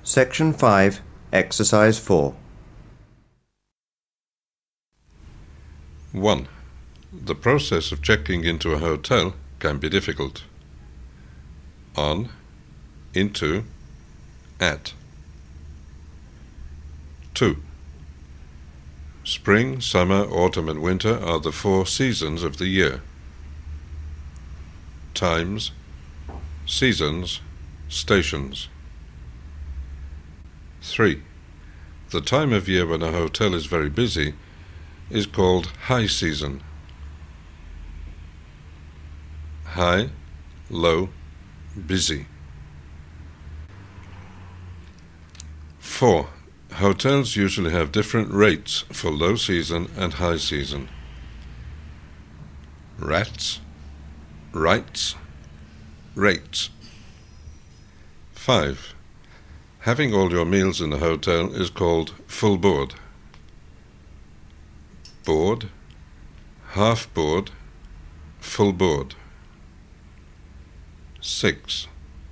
Section 5, Exercise 4. 1. The process of checking into a hotel can be difficult. On, into, at. 2. Spring, summer, autumn and winter are the 4 seasons of the year. Times, seasons, stations. 3. The time of year when a hotel is very busy is called high season. High, low, busy. 4. Hotels usually have different rates for low season and high season. Rats, rights, rates. 5. Having all your meals in the hotel is called full board. Board, half board, full board. 6.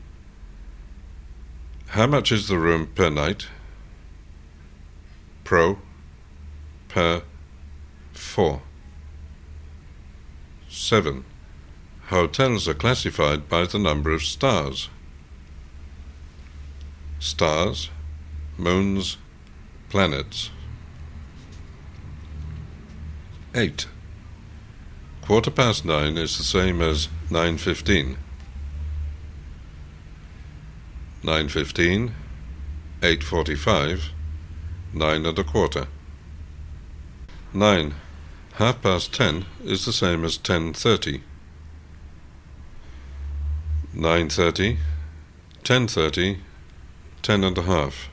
How much is the room per night? Pro, per, for. 7. Hotels are classified by the number of stars. Stars, moons, planets. 8. 9:15 is the same as 9:15. 9:15, 8:45, 9 1/4. 9. 10:30 is the same as 10:30. 9:30, 10:30, 10 1/2.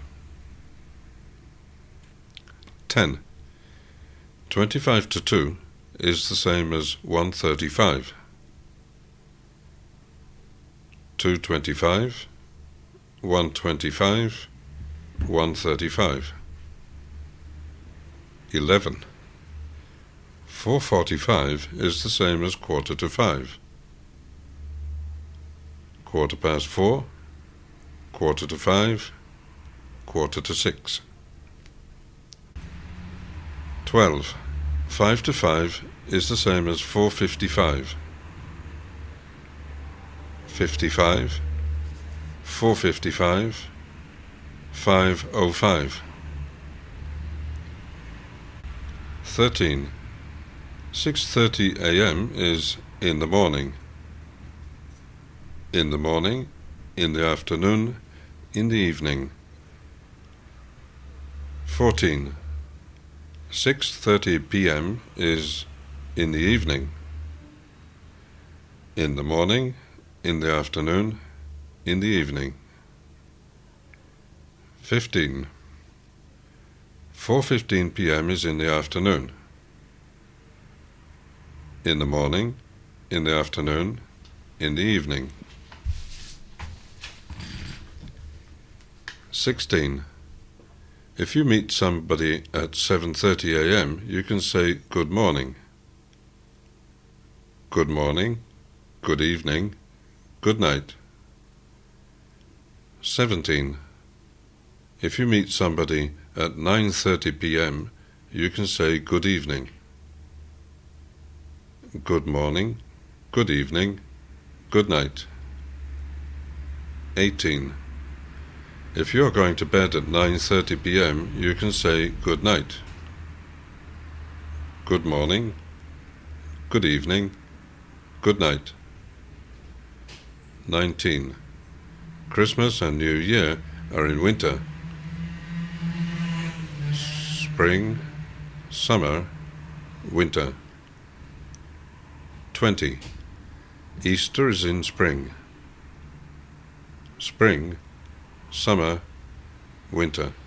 10. 25 to 2 is the same as 1:35. 2:25, 1:25, 1:35. 11. 4:45 is the same as 4:45. 4:15, 4:45, 4:45. 12. 5 to 5 is the same as 4:55. 55, 4:55, 5:05. 13. 6:30 a.m. is in the morning. In the morning, in the afternoon, in the evening. 14. 6:30 p.m. is in the evening. In the morning, in the afternoon, in the evening. 15. 4:15 p.m. is in the afternoon. In the morning, in the afternoon, in the evening. 16. If you meet somebody at 7:30 a.m., you can say good morning. Good morning, good evening, good night. 17. If you meet somebody at 9:30 p.m., you can say good evening. Good morning, good evening, good night. 18. If you are going to bed at 9:30 p.m., you can say good night. Good morning, good evening, good night. 19. Christmas and New Year are in winter. Spring, summer, winter. 20. Easter is in spring. Spring, summer, winter.